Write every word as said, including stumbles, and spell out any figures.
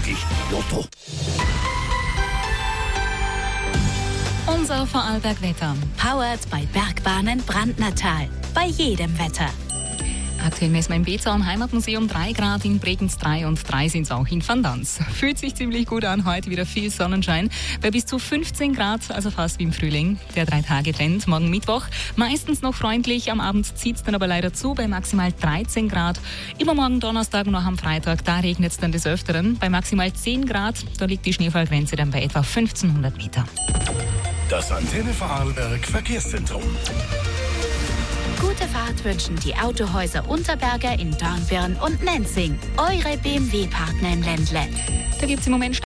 möglich. Lotto. Unser Vorarlberg-Wetter. Powered bei Bergbahnen Brandnertal. Bei jedem Wetter. Aktuell messen wir im Bezer am Heimatmuseum drei Grad, in Bregenz drei und drei sind es auch in Van Dans. Fühlt sich ziemlich gut an, heute wieder viel Sonnenschein bei bis zu fünfzehn Grad, also fast wie im Frühling. Der Drei-Tage-Trend, morgen Mittwoch, meistens noch freundlich, am Abend zieht es dann aber leider zu bei maximal dreizehn Grad. Übermorgen Donnerstag und auch am Freitag, da regnet es dann des Öfteren. Bei maximal zehn Grad, da liegt die Schneefallgrenze dann bei etwa fünfzehnhundert Meter. Das Antenne Vorarlberg Verkehrszentrum. Gute Fahrt wünschen die Autohäuser Unterberger in Dornbirn und Nenzing. Eure B M W-Partner im Ländle. Da gibt es im Moment